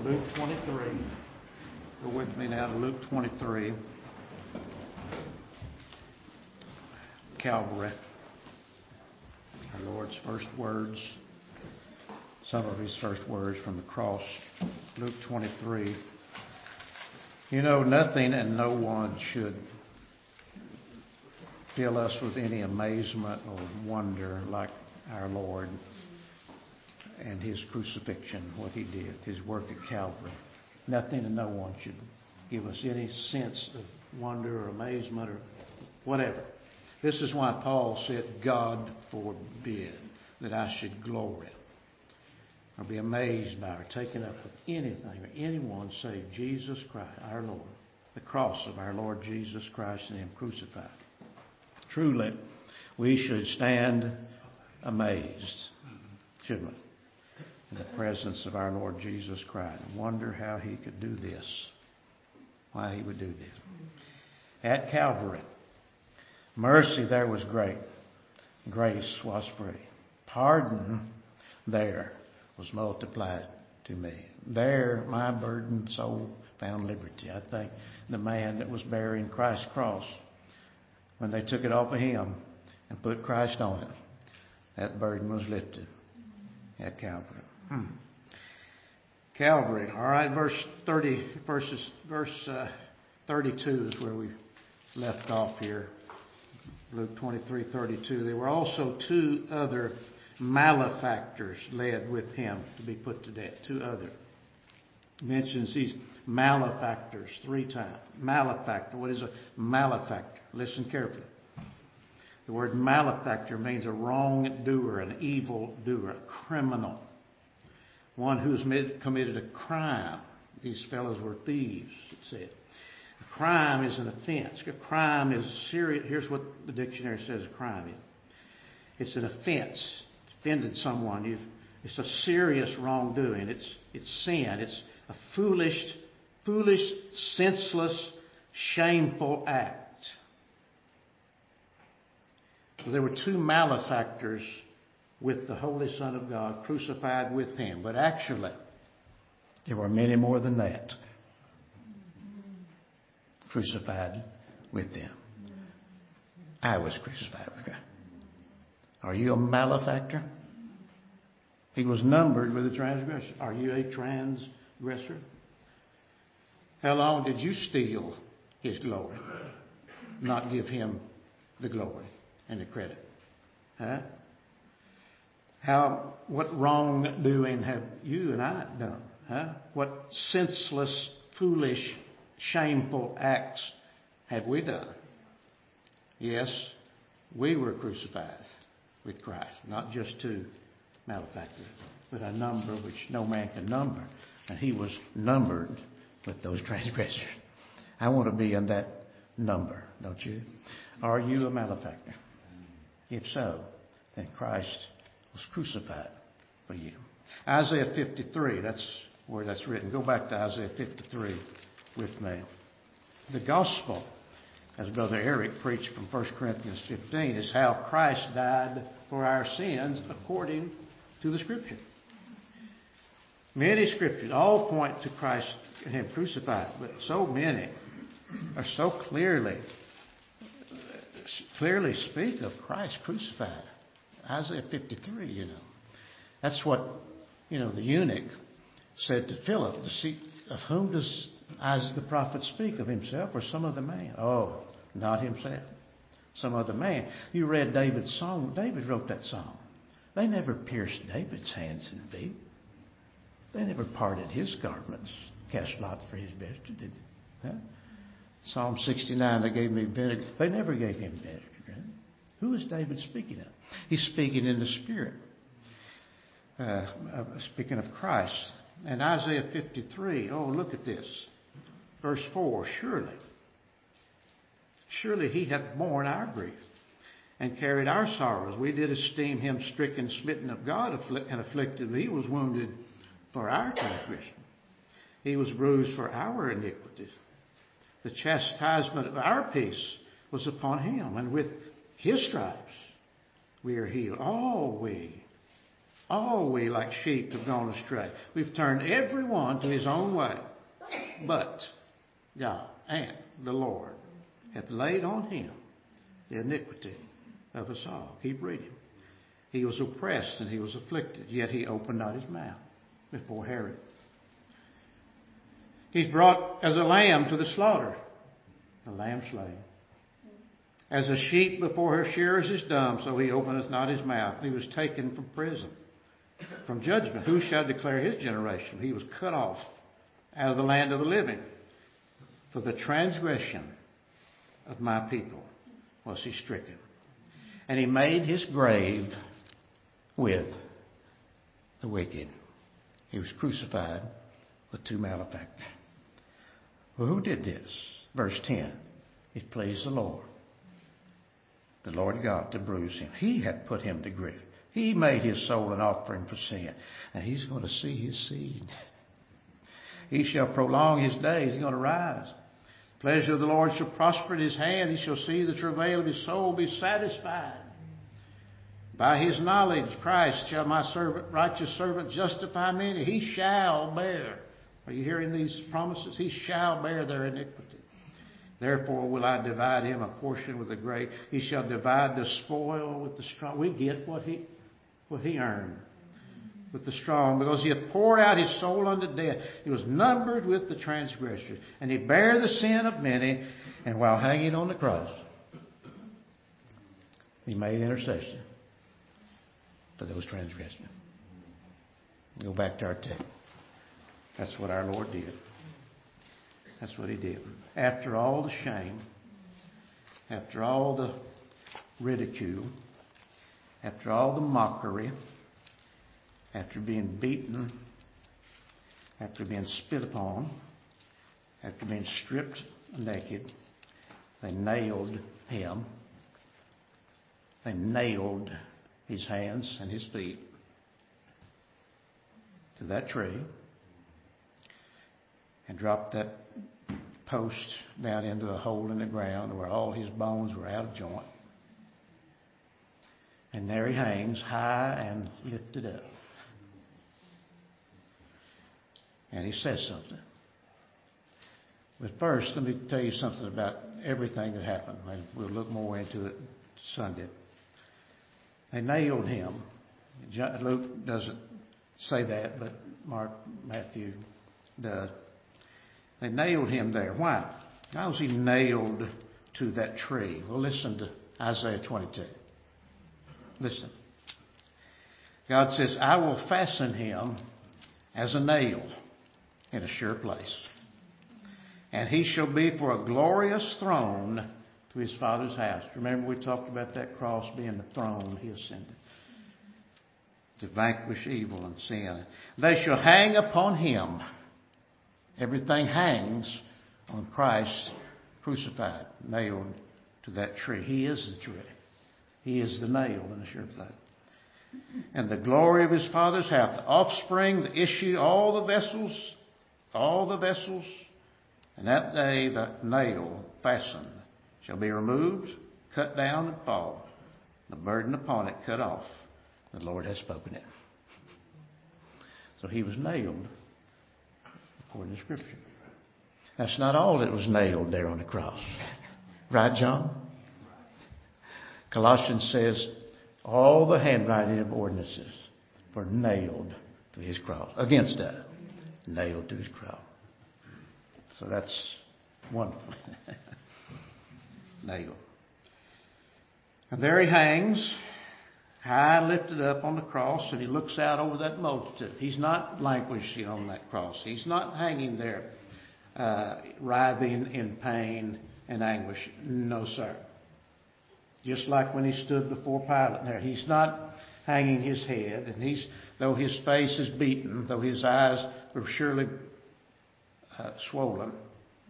Luke 23. Go with me now to Luke 23. Calvary. Our Lord's first words. Some of His first words from the cross. Luke 23. You know, nothing and no one should fill us with any amazement or wonder like our Lord and His crucifixion, what He did, His work at Calvary. Nothing and no one should give us any sense of wonder or amazement or whatever. This is why Paul said, God forbid that I should glory or be amazed by or taken up with anything or anyone save Jesus Christ, our Lord, the cross of our Lord Jesus Christ and Him crucified. Truly, we should stand amazed, shouldn't we, in the presence of our Lord Jesus Christ and wonder how He could do this, why He would do this. At Calvary, mercy there was great, grace was free. Pardon there was multiplied to me. There my burdened soul found liberty. I think the man that was bearing Christ's cross, when they took it off of him and put Christ on it, that burden was lifted at Calvary. Calvary. All right, verse 32 is where we left off here. Luke 23:32. There were also two other malefactors led with him to be put to death. Two other. Mentions these malefactors 3 times. Malefactor. What is a malefactor? Listen carefully. The word malefactor means a wrongdoer, an evil doer, a criminal. One who's committed a crime. These fellows were thieves, it said. A crime is an offense. A crime is serious. Here's what the dictionary says a crime is. It's an offense. It's offended someone. It's a serious wrongdoing. It's sin. It's a foolish, senseless, shameful act. There were two malefactors with the Holy Son of God crucified with Him. But actually, there were many more than that crucified with them. I was crucified with Christ. Are you a malefactor? He was numbered with a transgressor. Are you a transgressor? How long did you steal His glory? Not give Him the glory and the credit. Huh? What wrongdoing have you and I done? Huh? What senseless, foolish, shameful acts have we done? Yes, we were crucified with Christ. Not just two malefactors, but a number which no man can number. And He was numbered with those transgressors. I want to be in that number, don't you? Are you a malefactor? If so, then Christ was crucified for you. Isaiah 53, that's where that's written. Go back to Isaiah 53 with me. The gospel, as Brother Eric preached from 1 Corinthians 15, is how Christ died for our sins according to the Scripture. Many Scriptures all point to Christ and Him crucified, but so many are so clearly speak of Christ crucified. Isaiah 53, That's what, the eunuch said to Philip, of whom does Isaiah the prophet speak, of himself or some other man? Oh, not himself. Some other man. You read David's song. David wrote that song. They never pierced David's hands and feet. They never parted his garments, cast lot for his vesture, did they? Huh? Psalm 69, they gave me vinegar. They never gave him vinegar. Who is David speaking of? He's speaking in the Spirit. Speaking of Christ. And Isaiah 53, look at this. Verse 4, surely He hath borne our grief and carried our sorrows. We did esteem Him stricken, smitten of God, and afflicted. He was wounded for our transgression. He was bruised for our iniquities. The chastisement of our peace was upon Him, and with His stripes we are healed. All we All we like sheep have gone astray. We've turned every one to his own way. But God and the Lord hath laid on him the iniquity of us all. Keep reading. He was oppressed and he was afflicted, yet he opened not his mouth before Herod. He's brought as a lamb to the slaughter, a lamb slain. As a sheep before her shearers is dumb, so he openeth not his mouth. He was taken from prison, from judgment. Who shall declare his generation? He was cut off out of the land of the living. For the transgression of my people was he stricken. And he made his grave with the wicked. He was crucified with two malefactors. Well, who did this? Verse 10. It pleased the Lord God, to bruise him. He hath put him to grief. He made his soul an offering for sin. And he's going to see his seed. He shall prolong his days. He's going to rise. Pleasure of the Lord shall prosper in his hand. He shall see the travail of his soul be satisfied. By his knowledge, Christ shall my righteous servant justify many. He shall bear. Are you hearing these promises? He shall bear their iniquity. Therefore will I divide him a portion with the great. He shall divide the spoil with the strong. We get what he earned with the strong, because he hath poured out his soul unto death. He was numbered with the transgressors, and he bare the sin of many. And while hanging on the cross, he made intercession for those transgressors. Go back to our text. That's what our Lord did. That's what he did. After all the shame, after all the ridicule, after all the mockery, after being beaten, after being spit upon, after being stripped naked, they nailed him. They nailed his hands and his feet to that tree and dropped that post down into a hole in the ground where all his bones were out of joint. And there he hangs, high and lifted up. And he says something. But first, let me tell you something about everything that happened. And we'll look more into it Sunday. They nailed him. Luke doesn't say that, but Matthew does. They nailed him there. Why? Why was he nailed to that tree? Well, listen to Isaiah 22. Listen. God says, I will fasten him as a nail in a sure place. And he shall be for a glorious throne to his Father's house. Remember we talked about that cross being the throne he ascended to vanquish evil and sin. They shall hang upon him. Everything hangs on Christ crucified, nailed to that tree. He is the tree. He is the nail in the sure place. And the glory of his Father's house, the offspring, the issue, all the vessels, and that day the nail fastened shall be removed, cut down, and fall. The burden upon it cut off. The Lord has spoken it. So he was nailed according to Scripture. That's not all that was nailed there on the cross. Right, John? Colossians says, all the handwriting of ordinances were nailed to his cross. Against that. Nailed to his cross. So that's wonderful. Nailed. And there he hangs, high and lifted up on the cross, and he looks out over that multitude. He's not languishing on that cross. He's not hanging there writhing in pain and anguish. No, sir. Just like when he stood before Pilate there. He's not hanging his head, and though his face is beaten, though his eyes were surely swollen,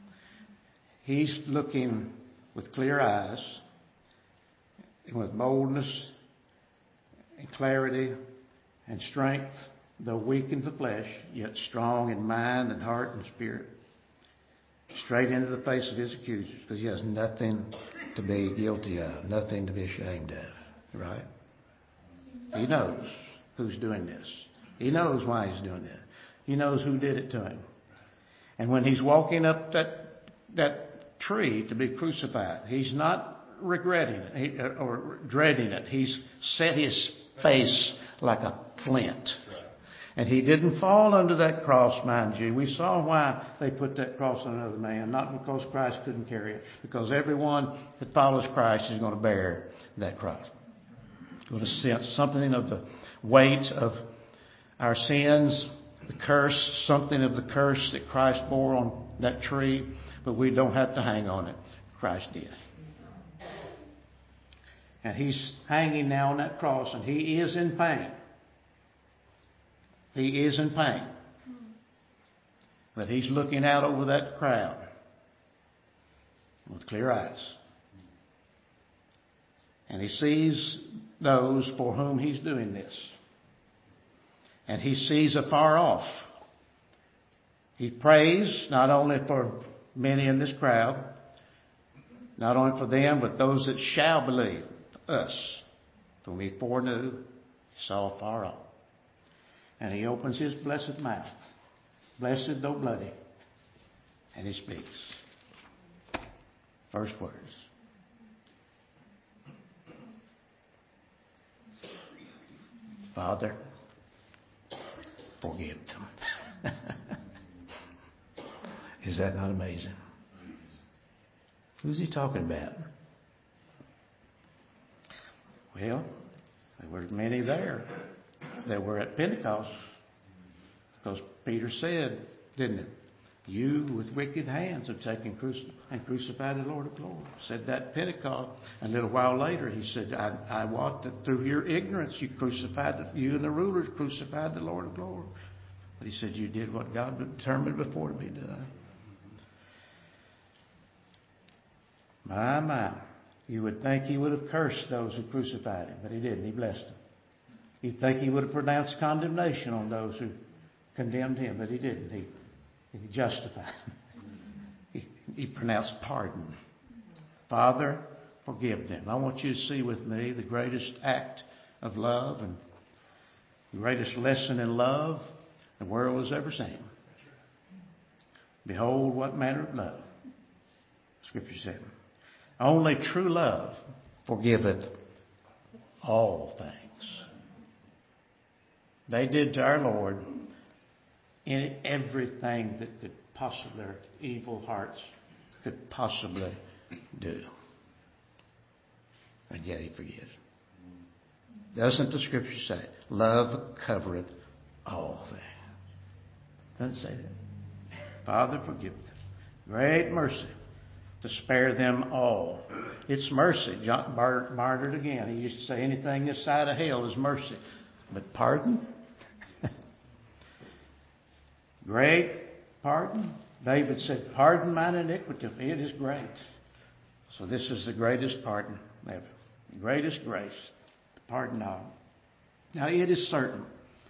he's looking with clear eyes and with boldness and clarity and strength, though weak in the flesh, yet strong in mind and heart and spirit, straight into the face of his accusers, because he has nothing to be guilty of, nothing to be ashamed of. Right? He knows who's doing this. He knows why he's doing it. He knows who did it to him. And when he's walking up that tree to be crucified, he's not regretting it or dreading it. He's set his face like a flint. And he didn't fall under that cross, mind you. We saw why they put that cross on another man. Not because Christ couldn't carry it. Because everyone that follows Christ is going to bear that cross. It's going to sense something of the weight of our sins, the curse, something of the curse that Christ bore on that tree. But we don't have to hang on it. Christ did. And he's hanging now on that cross, and he is in pain. He is in pain. But he's looking out over that crowd with clear eyes. And he sees those for whom he's doing this. And he sees afar off. He prays not only for many in this crowd, not only for them, but those that shall believe, us, whom he foreknew, he saw afar off. And he opens his blessed mouth, blessed though bloody, and he speaks. First words. Father, forgive them. Is that not amazing? Who's he talking about? Well, there were many there that were at Pentecost. Because Peter said, didn't it? You with wicked hands have taken and crucified the Lord of glory. Said that at Pentecost. A little while later he said, I wot that through your ignorance you you and the rulers crucified the Lord of glory. But he said you did what God determined before to be done. My. You would think he would have cursed those who crucified him, but he didn't. He blessed them. You'd think he would have pronounced condemnation on those who condemned him, but he didn't. He justified them. He pronounced pardon. Father, forgive them. I want you to see with me the greatest act of love and the greatest lesson in love the world has ever seen. Behold, what manner of love. Scripture said. Only true love forgiveth all things. They did to our Lord everything that could possibly, their evil hearts could possibly do. And yet he forgives. Doesn't the Scripture say, love covereth all things? Doesn't it say that? Father, forgive them. Great mercy to spare them all. It's mercy. John martyred again. He used to say anything this side of hell is mercy. But pardon? Great pardon. David said, pardon mine iniquity. It is great. So this is the greatest pardon ever. The greatest grace. The pardon all. Now it is certain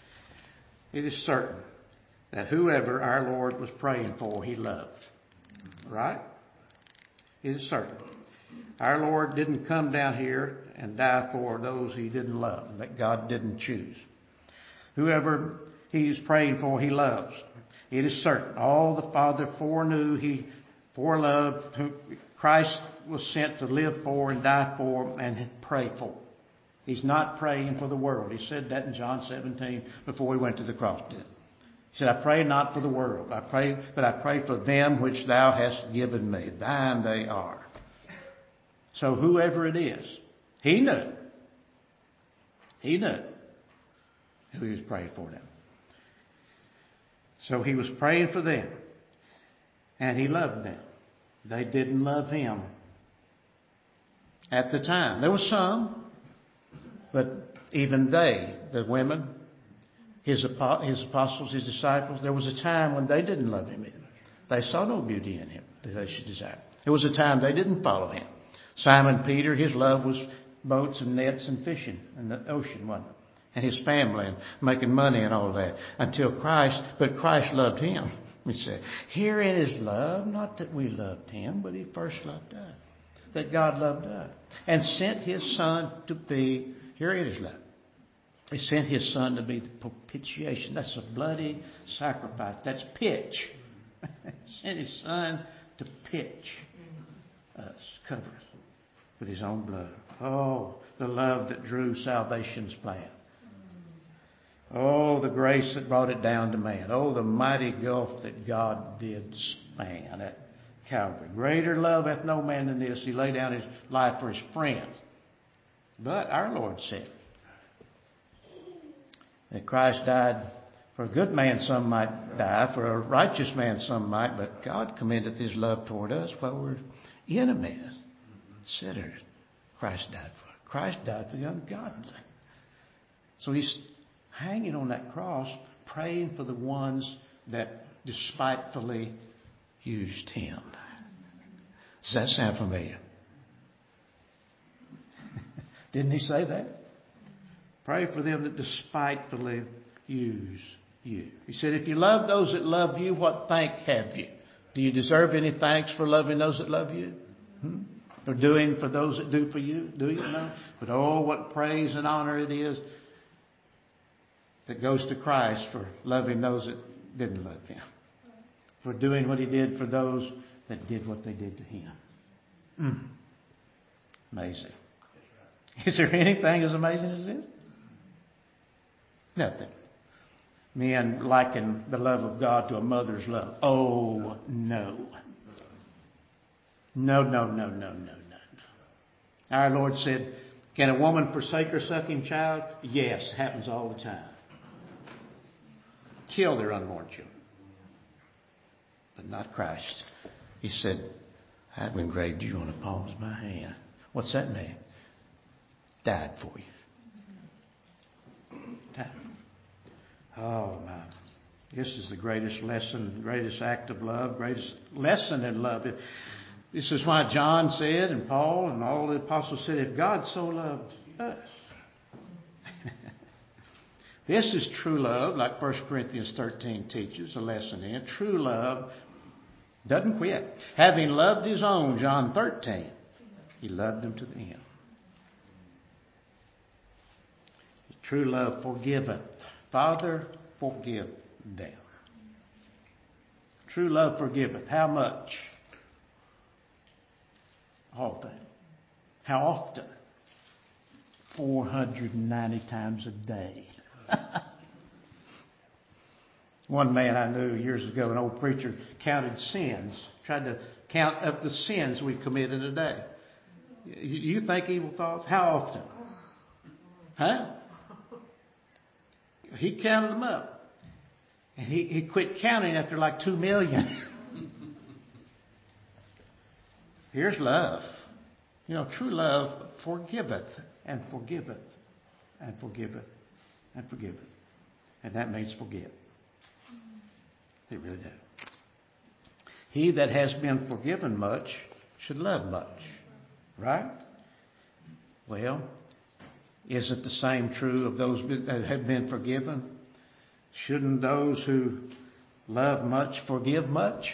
that whoever our Lord was praying for, he loved. Right? It is certain. Our Lord didn't come down here and die for those he didn't love, that God didn't choose. Whoever he's praying for, he loves. It is certain. All the Father foreknew, he foreloved, who Christ was sent to live for and die for and pray for. He's not praying for the world. He said that in John 17 before he went to the cross. He said, I pray not for the world, but I pray for them which thou hast given me. Thine they are. So whoever it is, he knew who he was praying for them. So he was praying for them. And he loved them. They didn't love him at the time. There was some, but even they, the women, his apostles, his disciples, there was a time when they didn't love him either. They saw no beauty in him that they should desire. There was a time they didn't follow him. Simon Peter, his love was boats and nets and fishing in the ocean, wasn't it? And his family and making money and all that. But Christ loved him. He said, herein is love, not that we loved him, but he first loved us. That God loved us. And sent his Son to be, herein is love. He sent His Son to be the propitiation. That's a bloody sacrifice. That's pitch. He sent His Son to pitch us, cover us with His own blood. Oh, the love that drew salvation's plan. Oh, the grace that brought it down to man. Oh, the mighty gulf that God did span at Calvary. Greater love hath no man than this. He laid down His life for His friends. But our Lord said that Christ died for a good man, some might die. For a righteous man, some might. But God commendeth His love toward us while we're enemies, sinners. Christ died for us. Christ died for the ungodly. So He's hanging on that cross, praying for the ones that despitefully used Him. Does that sound familiar? Didn't He say that? Pray for them that despitefully use you. He said, if you love those that love you, what thank have you? Do you deserve any thanks for loving those that love you? For doing for those that do for you? Do you know? But oh, what praise and honor it is that goes to Christ for loving those that didn't love Him. For doing what He did for those that did what they did to Him. Amazing. Is there anything as amazing as this? Nothing. Men liken the love of God to a mother's love. Oh, no. No. Our Lord said, can a woman forsake her sucking child? Yes, happens all the time. Kill their unborn children. But not Christ. He said, I've engraved you on the palms of my hand. What's that mean? Died for you. Died. Oh, my. This is the greatest lesson, greatest act of love, greatest lesson in love. This is why John said, and Paul and all the apostles said, if God so loved us. This is true love, like 1 Corinthians 13 teaches, a lesson in. True love doesn't quit. Having loved His own, John 13, He loved them to the end. True love forgiveth. Father, forgive them. True love forgiveth. How much? All things. How often? 490 times a day. One man I knew years ago, an old preacher, counted sins. Tried to count up the sins we commit in a day. You think evil thoughts? How often? Huh? He counted them up. And he quit counting after like 2 million. Here's love. You know, true love forgiveth and forgiveth and forgiveth and forgiveth. And that means forget. It really does. He that has been forgiven much should love much. Right? Well, isn't the same true of those that have been forgiven? Shouldn't those who love much forgive much?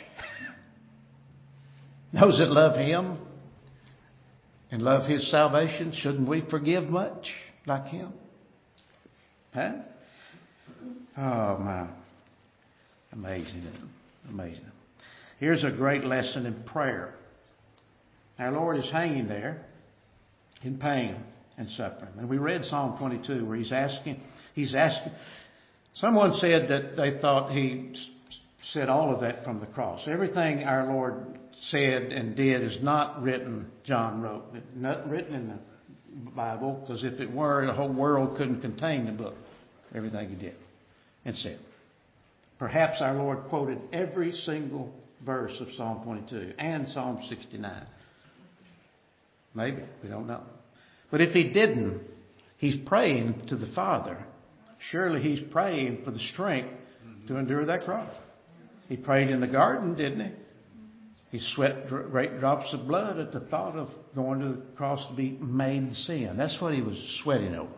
Those that love Him and love His salvation, shouldn't we forgive much like Him? Huh? Oh, my. Amazing. Amazing. Here's a great lesson in prayer. Our Lord is hanging there in pain and suffering. And we read Psalm 22 where He's asking. Someone said that they thought He said all of that from the cross. Everything our Lord said and did is not written, John wrote. It's not written in the Bible, because if it were, the whole world couldn't contain the book. Everything He did and said. Perhaps our Lord quoted every single verse of Psalm 22 and Psalm 69. Maybe. We don't know. But if He didn't, He's praying to the Father. Surely He's praying for the strength to endure that cross. He prayed in the garden, didn't He? He sweat great drops of blood at the thought of going to the cross to be made sin. That's what He was sweating over.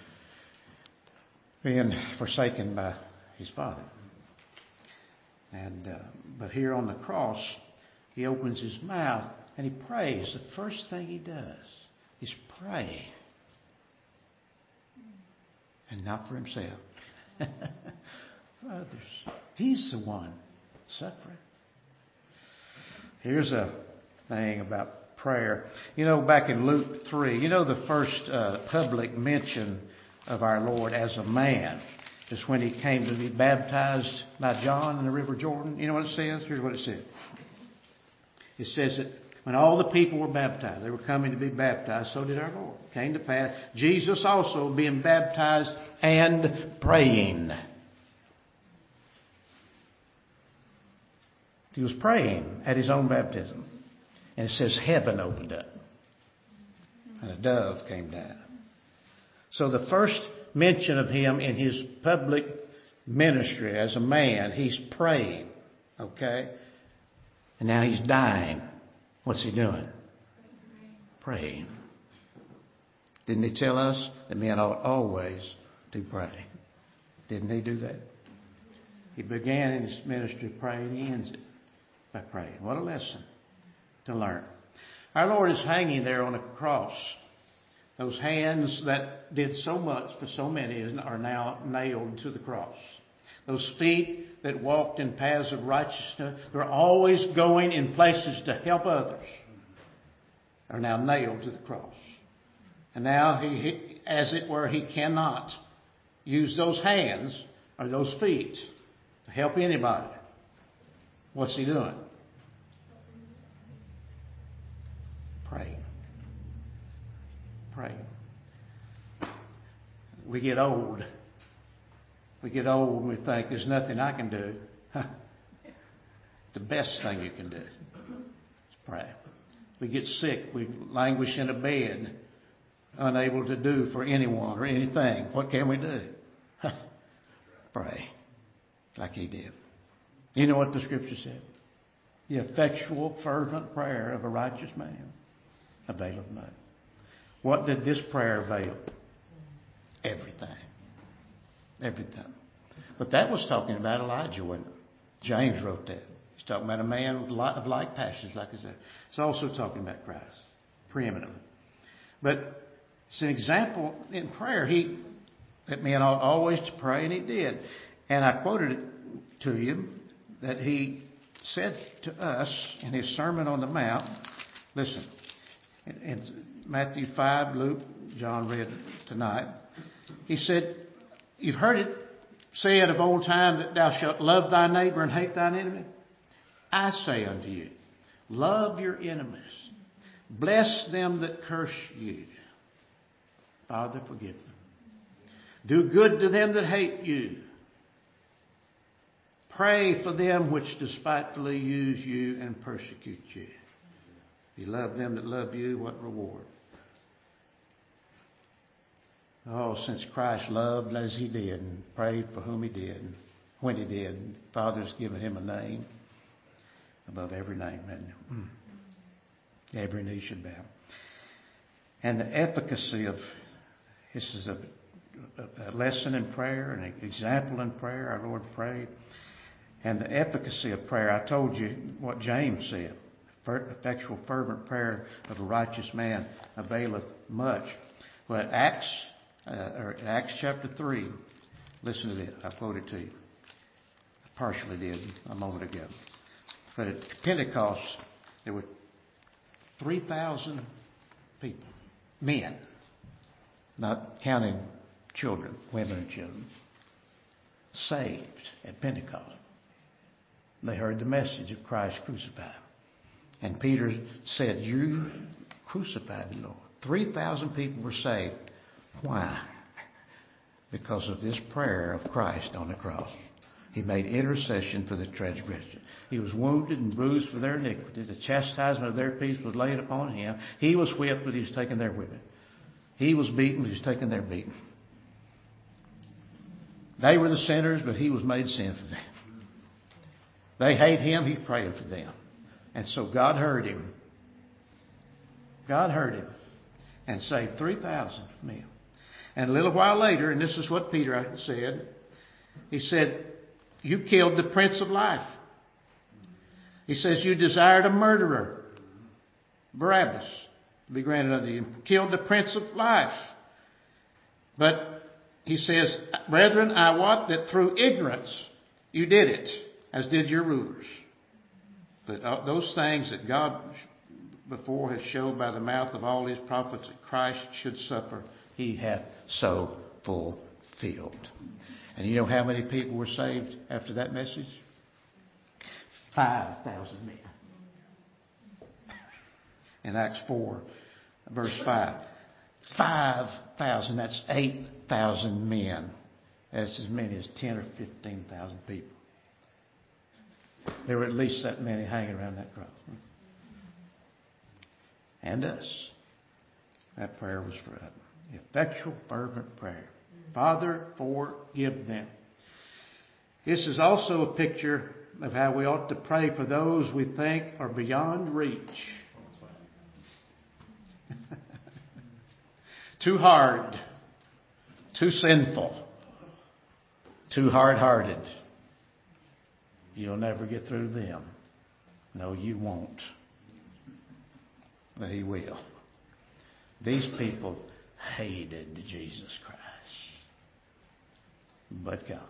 Being forsaken by His Father. But here on the cross, He opens His mouth and He prays. The first thing He does is pray. and not for himself. For others. He's the one suffering. Here's a thing about prayer. Back in Luke 3, the first public mention of our Lord as a man is when he came to be baptized by John in the River Jordan. You know what it says? Here's what it said. It says that when all the people were baptized, they were coming to be baptized, so did our Lord. It came to pass, Jesus also being baptized and praying. He was praying at his own baptism. And it says heaven opened up. And a dove came down. So the first mention of him in his public ministry as a man, he's praying. Okay? And now he's dying. What's he doing? Praying. Didn't he tell us that men ought always to pray? Didn't he do that? He began his ministry praying. He ends it by praying. What a lesson to learn. Our Lord is hanging there on a cross. Those hands that did so much for so many are now nailed to the cross. Those feet that walked in paths of righteousness, they're always going in places to help others, are now nailed to the cross. And now, he, as it were, he cannot use those hands or those feet to help anybody. What's he doing? Praying. Praying. We get old. We get old and we think there's nothing I can do. The best thing you can do is pray. We get sick. We languish in a bed, unable to do for anyone or anything. What can we do? Pray like he did. You know what the Scripture said? The effectual, fervent prayer of a righteous man availeth much. What did this prayer avail? Everything. Everything. But that was talking about Elijah, wasn't it? James wrote that. He's talking about a man of like passions like his own. It's also talking about Christ, preeminently. But it's an example in prayer. That man ought always to pray, and he did. And I quoted it to you that he said to us in his Sermon on the Mount, listen, in Matthew 5, Luke, John read tonight, he said, you've heard it said of old time that thou shalt love thy neighbor and hate thine enemy. I say unto you, love your enemies. Bless them that curse you. Father, forgive them. Do good to them that hate you. Pray for them which despitefully use you and persecute you. If you love them that love you, what reward? Oh, since Christ loved as he did and prayed for whom he did and when he did, Father's given him a name above every name. And every knee should bow. And the efficacy of, this is a lesson in prayer, an example in prayer. Our Lord prayed. And the efficacy of prayer, I told you what James said. Effectual, fervent prayer of a righteous man availeth much. But Acts chapter 3, listen to this. I quoted to you. I partially did a moment ago. But at Pentecost, there were 3,000 people, men, not counting children, women and children, saved at Pentecost. They heard the message of Christ crucified. And Peter said, you crucified the Lord. 3,000 people were saved. Why? Because of this prayer of Christ on the cross. He made intercession for the transgression. He was wounded and bruised for their iniquities. The chastisement of their peace was laid upon him. He was whipped, but he was taken their whipping. He was beaten, but he was taken their beating. They were the sinners, but he was made sin for them. They hate him, he prayed for them. And so God heard him. God heard him and saved 3,000 men. And a little while later, and this is what Peter said, he said, you killed the Prince of Life. He says, you desired a murderer, Barabbas, to be granted unto you. Killed the Prince of Life. But he says, brethren, I wot that through ignorance you did it, as did your rulers. But those things that God before has showed by the mouth of all his prophets that Christ should suffer, he hath so fulfilled. And you know how many people were saved after that message? 5,000 men. In Acts 4, verse 5. 5,000, that's 8,000 men. That's as many as 10 or 15,000 people. There were at least that many hanging around that cross. And us. That prayer was for us. Effectual, fervent prayer. Father, forgive them. This is also a picture of how we ought to pray for those we think are beyond reach. Too hard, too sinful, too hard-hearted. You'll never get through them. No, you won't. But he will. These people hated Jesus Christ. But God.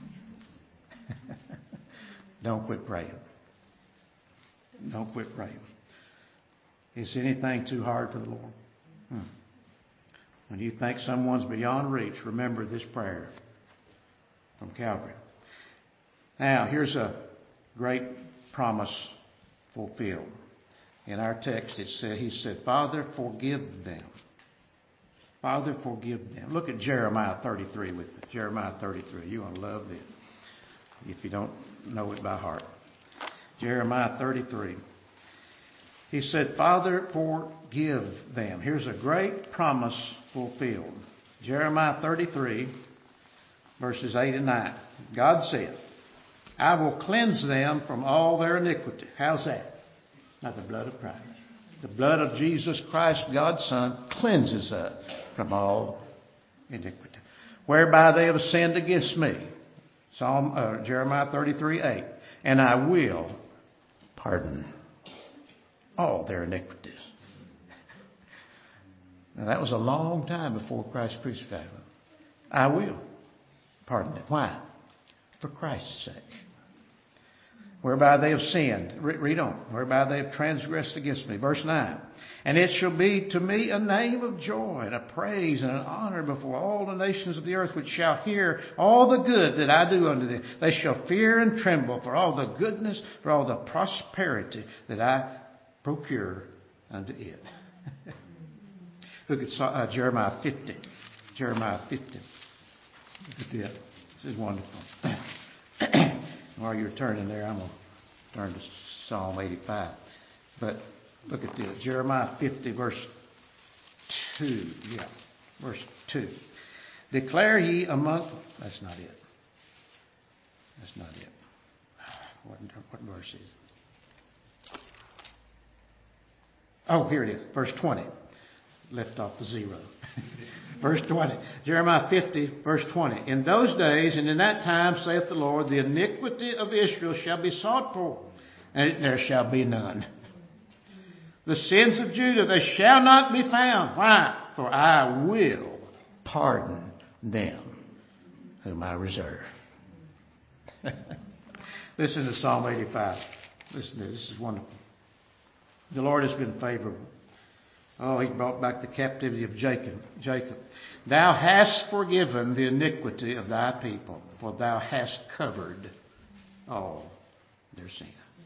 Don't quit praying. Don't quit praying. Is anything too hard for the Lord? When you think someone's beyond reach, remember this prayer from Calvary. Now, here's a great promise fulfilled. In our text, it said, he said, Father, forgive them. Father, forgive them. Look at Jeremiah 33 with me. Jeremiah 33. You're going to love this if you don't know it by heart. Jeremiah 33. He said, Father, forgive them. Here's a great promise fulfilled. Jeremiah 33, verses 8 and 9. God said, I will cleanse them from all their iniquity. How's that? Not the blood of Christ. The blood of Jesus Christ, God's Son, cleanses us from all iniquity. Whereby they have sinned against me. Jeremiah 33, 8. And I will pardon all their iniquities. Now that was a long time before Christ crucified them. I will pardon them. Why? For Christ's sake. Whereby they have sinned. Read on. Whereby they have transgressed against me. Verse 9. And it shall be to me a name of joy and a praise and an honor before all the nations of the earth, which shall hear all the good that I do unto them. They shall fear and tremble for all the goodness, for all the prosperity that I procure unto it. Look at Jeremiah 50. Jeremiah 50. Look at this. This is wonderful. While you're turning there, I'm going to turn to Psalm 85. But look at this. Jeremiah 50, verse 2. Yeah, verse 2. Declare ye among... That's not it. That's not it. What verse is it? Oh, here it is. Verse 20. Left off the zero. Verse 20. Jeremiah 50, verse 20. In those days and in that time, saith the Lord, the iniquity of Israel shall be sought for, and there shall be none. The sins of Judah, they shall not be found. Why? For I will pardon them whom I reserve. Listen to Psalm 85. Listen to this. This is wonderful. The Lord has been favorable. Oh, he brought back the captivity of Jacob. Thou hast forgiven the iniquity of thy people, for thou hast covered all their sin.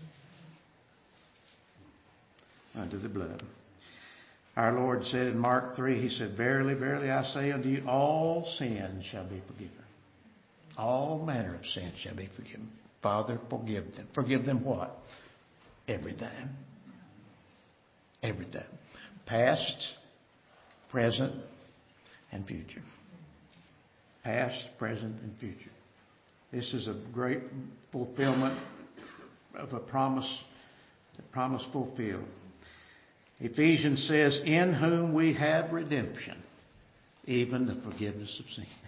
Under the blood. Our Lord said in Mark 3, he said, Verily, verily, I say unto you, all sin shall be forgiven. All manner of sin shall be forgiven. Father, forgive them. Forgive them what? Everything. Everything. Past, present, and future. Past, present, and future. This is a great fulfillment of a promise fulfilled. Ephesians says, in whom we have redemption, even the forgiveness of sin.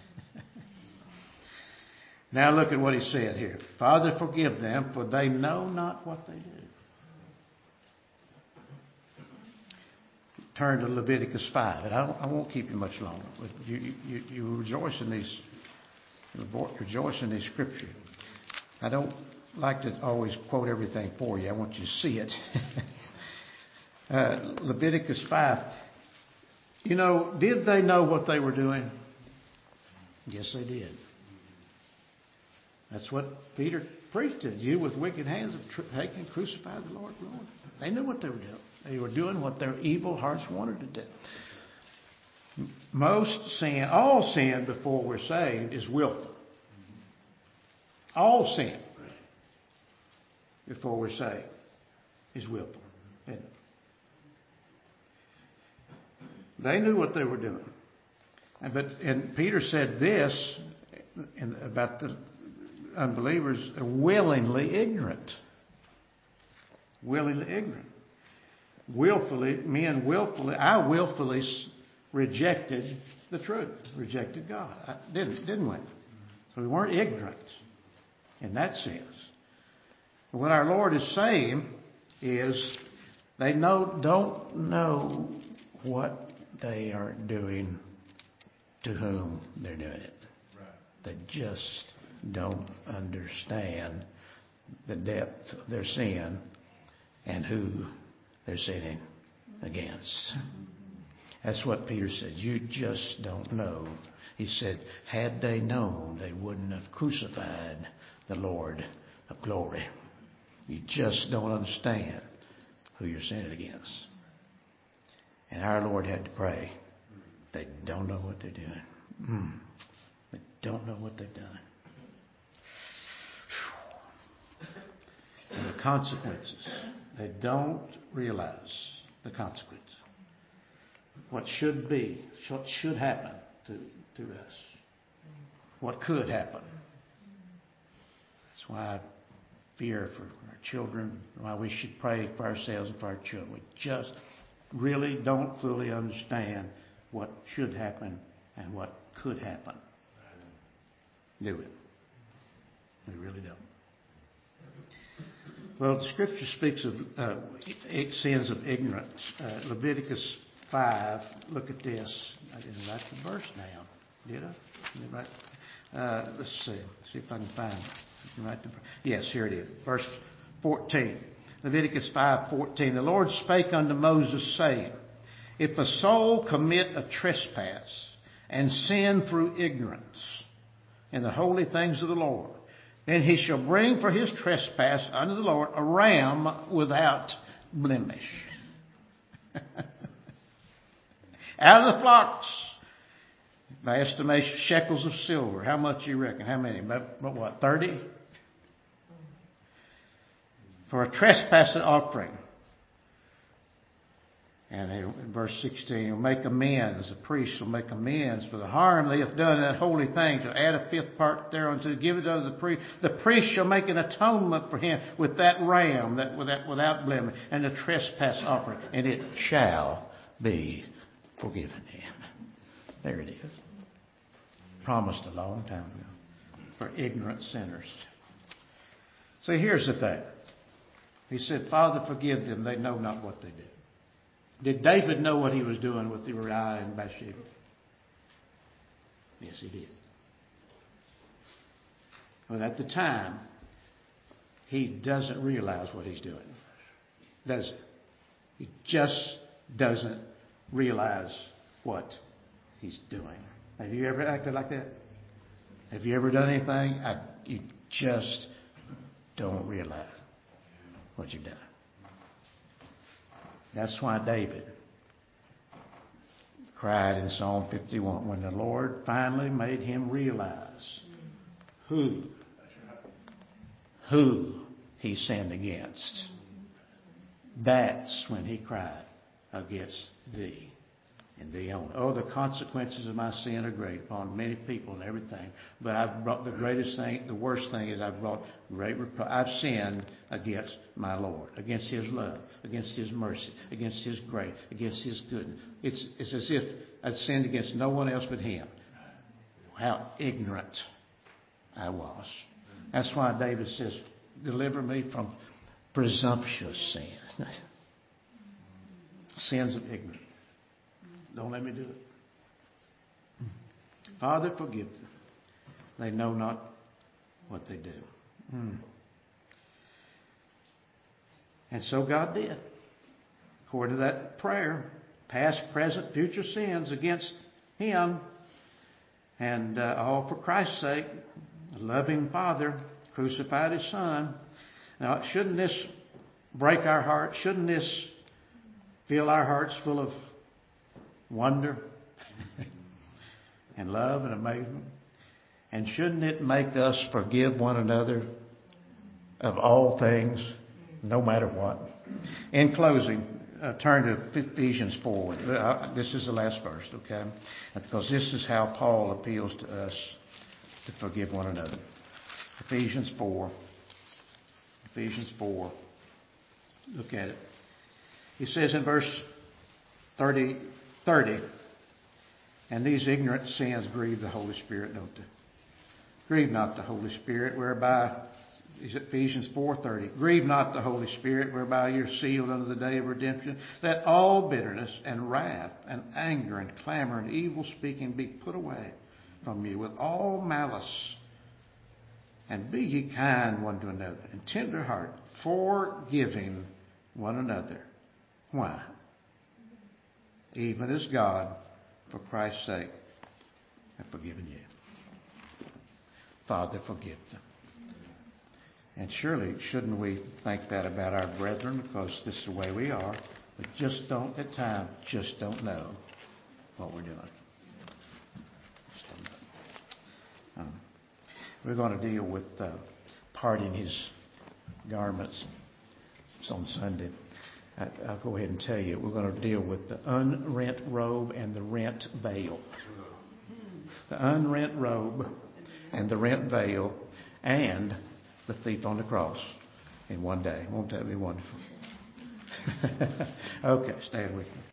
Now look at what he said here. Father, forgive them, for they know not what they do. turn to Leviticus 5. And I won't keep you much longer. But you rejoice in these scriptures. I don't like to always quote everything for you. I want you to see it. Leviticus 5. Did they know what they were doing? Yes, they did. That's what Peter preached to you with wicked hands have taken and crucified the Lord. They knew what they were doing. They were doing what their evil hearts wanted to do. All sin before we're saved is willful. All sin before we're saved is willful. Isn't it? They knew what they were doing. And Peter said this about the unbelievers, willingly ignorant. Willingly ignorant. I willfully rejected the truth, rejected God. Didn't we? So we weren't ignorant in that sense. But what our Lord is saying is they don't know what they are doing, to whom they're doing it. They just don't understand the depth of their sin and who they're sinning against. That's what Peter said. You just don't know. He said, had they known, they wouldn't have crucified the Lord of glory. You just don't understand who you're sinning against. And our Lord had to pray. They don't know what they're doing. They don't know what they've done. And the consequences. They don't realize the consequences. What should be, what should happen to us. What could happen. That's why I fear for our children, why we should pray for ourselves and for our children. We just really don't fully understand what should happen and what could happen. Do we? We really don't. Well, the Scripture speaks of sins of ignorance. Leviticus 5, look at this. I didn't write the verse down, did I? Let's see if I can find it. Yes, here it is. Verse 14. Leviticus 5:14. The Lord spake unto Moses, saying, if a soul commit a trespass and sin through ignorance in the holy things of the Lord, then he shall bring for his trespass unto the Lord a ram without blemish. Out of the flocks, by estimation, shekels of silver. How much do you reckon? How many? But what, 30? For a trespass offering. And in verse 16, he'll make amends. The priest will make amends for the harm they have done in that holy thing. Shall add a fifth part thereunto, give it unto the priest. The priest shall make an atonement for him with that ram, without blemish, and the trespass offering, and it shall be forgiven him. There it is. Promised a long time ago for ignorant sinners. So here's the thing. He said, Father, forgive them. They know not what they do. Did David know what he was doing with Uriah and Bathsheba? Yes, he did. But at the time, he doesn't realize what he's doing. Does he? He just doesn't realize what he's doing. Have you ever acted like that? Have you ever done anything? You just don't realize what you've done. That's why David cried in Psalm 51 when the Lord finally made him realize who he sinned against. That's when he cried, against thee and thee only. Oh, the consequences of my sin are great upon many people and everything. But I've brought the worst thing is I've brought great I've sinned against my Lord, against his love, against his mercy, against his grace, against his goodness. It's as if I'd sinned against no one else but him. How ignorant I was. That's why David says, deliver me from presumptuous sins. Sins of ignorance. Don't let me do it. Father, forgive them. They know not what they do. And so God did. According to that prayer, past, present, future sins against Him. And all for Christ's sake, a loving Father crucified His Son. Now, shouldn't this break our hearts? Shouldn't this fill our hearts full of wonder and love and amazement? And shouldn't it make us forgive one another of all things, no matter what? In closing, turn to Ephesians 4. This is the last verse, okay? Because this is how Paul appeals to us to forgive one another. Ephesians 4. Ephesians 4. Look at it. He says in verse 30, and these ignorant sins grieve the Holy Spirit, don't they? Grieve not the Holy Spirit, whereby, Ephesians 4:30, grieve not the Holy Spirit, whereby you're sealed unto the day of redemption. Let all bitterness and wrath and anger and clamor and evil speaking be put away from you with all malice. And be ye kind one to another, and tender heart, forgiving one another. Why? Even as God, for Christ's sake, hath forgiven you. Father, forgive them. And surely, shouldn't we think that about our brethren, because this is the way we are, but just don't, at times, just don't know what we're doing. Just don't know. We're going to deal with parting his garments. It's on Sunday. I'll go ahead and tell you, we're going to deal with the unrent robe and the rent veil. The unrent robe and the rent veil and the thief on the cross in one day. Won't that be wonderful? Okay, stand with me.